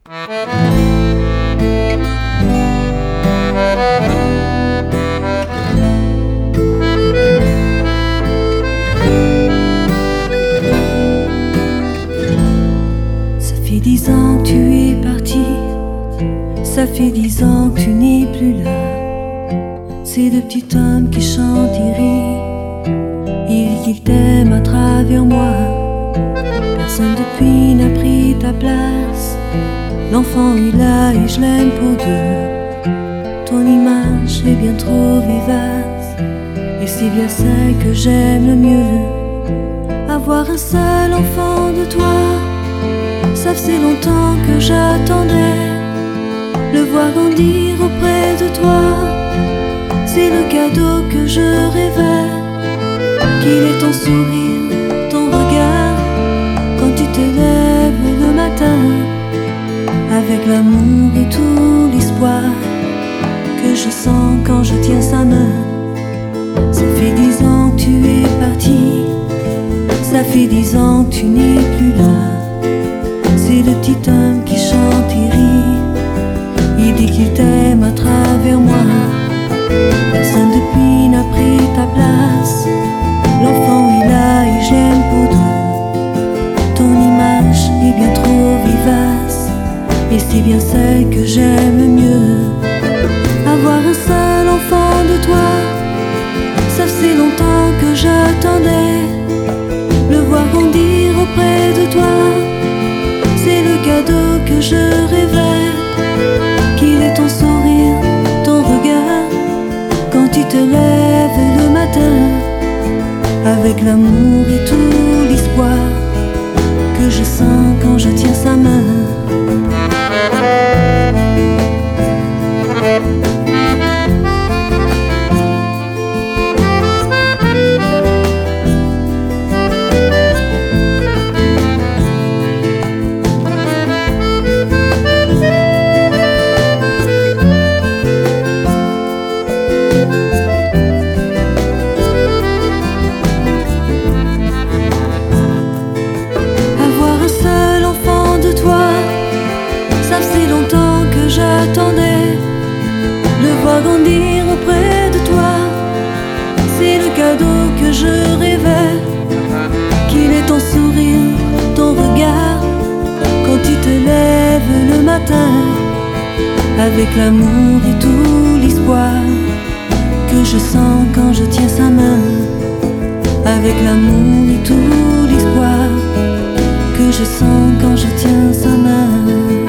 Ça fait 10 ans que tu es parti, ça fait 10 ans que tu n'es plus là. C'est le petit homme qui chante et rit, il dit qu'il t'aime à travers moi. Personne depuis n'a pris ta place, l'enfant est là et je l'aime pour deux. Ton image est bien trop vivace, et c'est bien celle que j'aime le mieux. Avoir un seul enfant de toi, ça faisait longtemps que j'attendais. Le voir grandir auprès de toi, c'est le cadeau que je rêvais. Qu'il est ton sourire, ton regard, quand tu te lèves le matin, avec l'amour et tout l'espoir que je sens quand je tiens sa main. Ça fait 10 ans que tu es parti, ça fait 10 ans que tu n'es plus là. C'est le petit homme qui chante et rit, il dit qu'il t'aime à travers moi. Personne depuis n'a pris ta place, l'enfant est là et j'aime pour deux. Ton image est bien trop vivace, et c'est bien celle que j'aime le mieux. Avoir un seul enfant de toi, ça faisait longtemps que j'attendais. Le voir grandir auprès de toi, c'est le cadeau que je rêvais. Qu'il est ton sourire, ton regard, quand tu te lèves le matin, avec l'amour et tout l'espoir que je sens quand je tiens sa main. J'attendais, le voir grandir auprès de toi, c'est le cadeau que je rêvais. Qu'il est ton sourire, ton regard, quand tu te lèves le matin, avec l'amour et tout l'espoir que je sens quand je tiens sa main. Avec l'amour et tout l'espoir que je sens quand je tiens sa main.